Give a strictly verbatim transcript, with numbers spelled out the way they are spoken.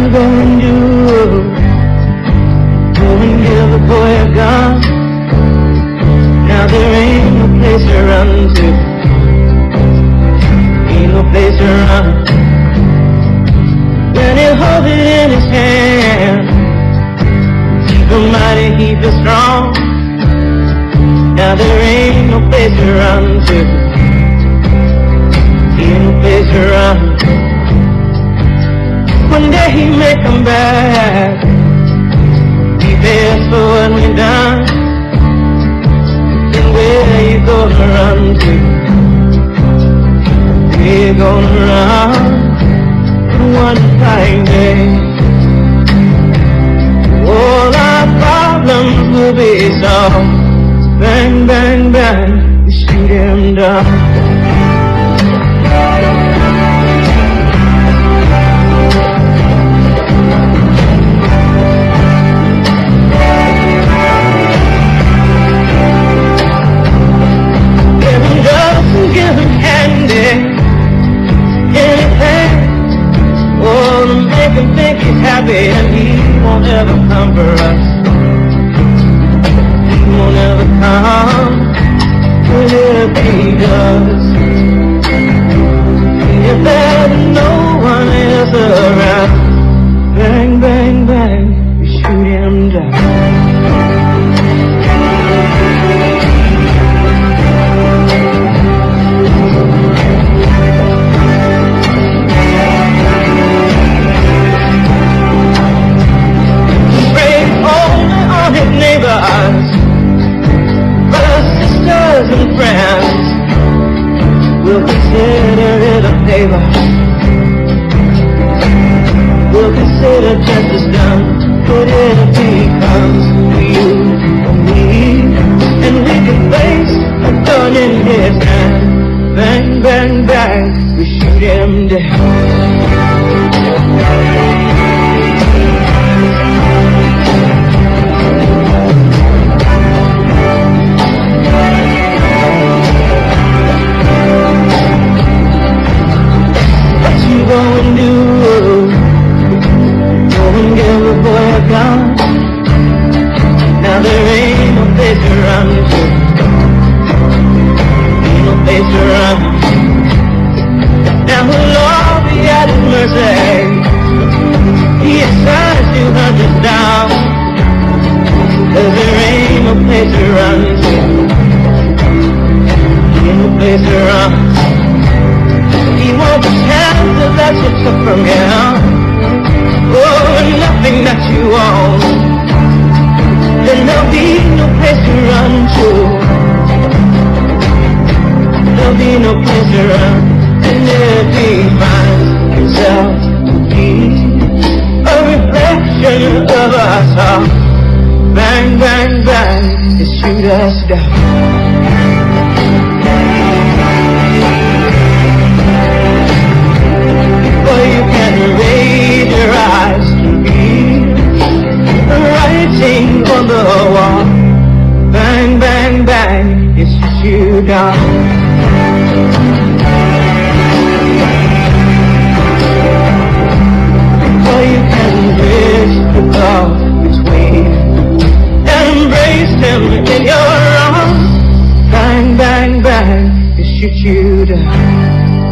you gonna do? Go and give the boy a gun. Now there ain't no place to run to. Ain't no place to run. When he holds it in his hand, keep him mighty, keep it strong. Now there ain't no place to run to. Ain't no place to run. One day he may come back. He pays for what we've done. And where you gonna run to? Where you gonna run? One fine day, all our problems will be solved. Bang, bang, bang, you shoot him down. Give him drugs and give him candy, anything. Oh, to make him think he's happy, and he won't ever come for us. He won't ever come, but if he does, if there's no one else around, bang, bang, bang, you shoot him down. His neighbors, brothers, sisters, and friends will consider it a favor. We'll consider justice done, but if he comes to you or me, and we can place a gun in his hand, bang, bang, bang, we shoot him down. Go and do, go and give the boy a gun. Now there ain't no place to run to. Ain't no place to run. Now the Lord be at his mercy. He assigns two hundred down. Cause there ain't no place to run to. Ain't no place to run. He won't pretend that that's what took from him. Oh, nothing that you own. Then there'll be no place to run to. There'll be no place to run. And if he finds himself to be a reflection of us all, bang, bang, bang, they shoot us down. You can raise your eyes to read the writing on the wall. Bang, bang, bang, it shoots you down. Or you can bridge the gulf between and embrace him in your arms. Bang, bang, bang, it shoots you down.